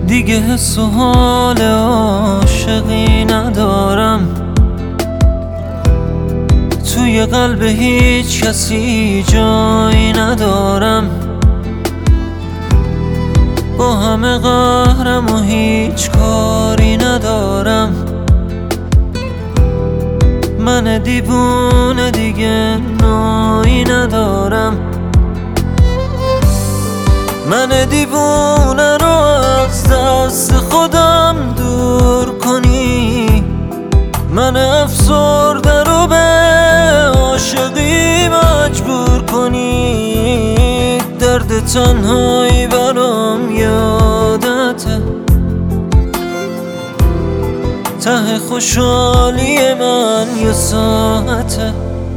دیگه حس و حال عاشقی ندارم، توی قلب هیچ کسی جایی ندارم. با همه قهرم و هیچ کاری ندارم. من دیوونه دیگه نایی ندارم. من دیوونه رو از دست خودم دور کنی، من افسرده رو به عاشقی مجبور کنی. درد تنهایی برام یادته، ته خوشحالی من یه ساعته.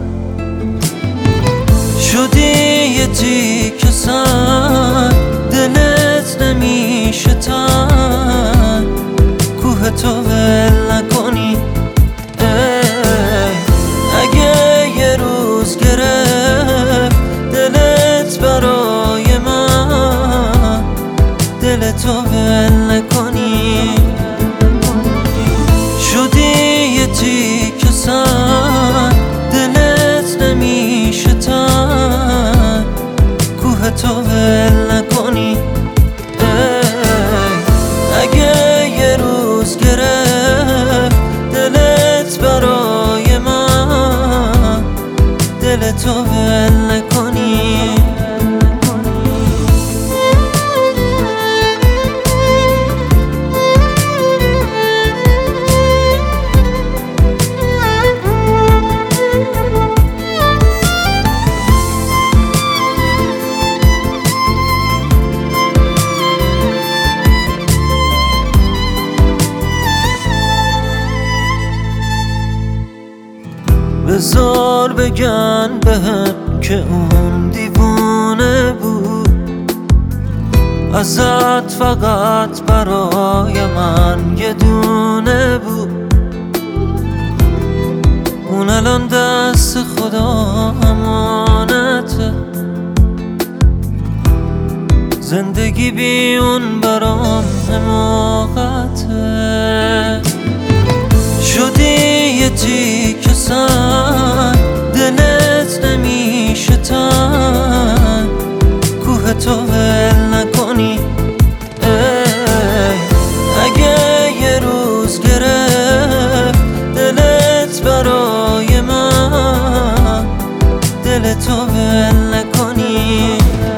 شدی یه تیکه سنگ، دلت نمیشه تنگ، کوه تو ول نکنی. اگه یه روز گرفت دلت برای من، دلتو ول نکنی. شدی یه تیکه سنگ، دلت نمیشه تنگ، کوه تو ول نکنی. اگه یه روز گرفت دلت برای من، دلتو ول نکنی. بذار بگن بهم که اون دیوونه بود، ازت فقط برای من یه دونه بود. اون الان دست خدا امانته، زندگی بی اون برام حماقته. شدی یه تیکه سنگ، دلت نمیشه تنگ، کوه تو ول نکنی. اگه یه روز گرفت دلت برای من، دلتو ول نکنی.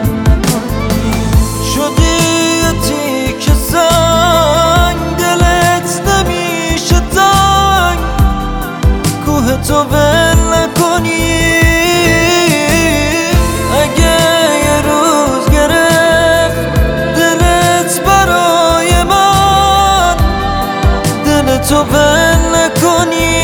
شدی یه تیکه سنگ، دلت نمیشه تنگ، کوه تو ول نکنی. اگه یه روز گرفت دلت برای من، دلتو ول نکنی.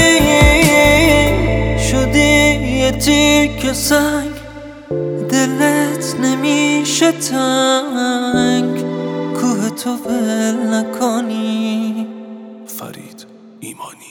شدی یه تیکه سنگ، دلت نمیشه تنگ، کوه تو ول نکنی. فرید ایمانی.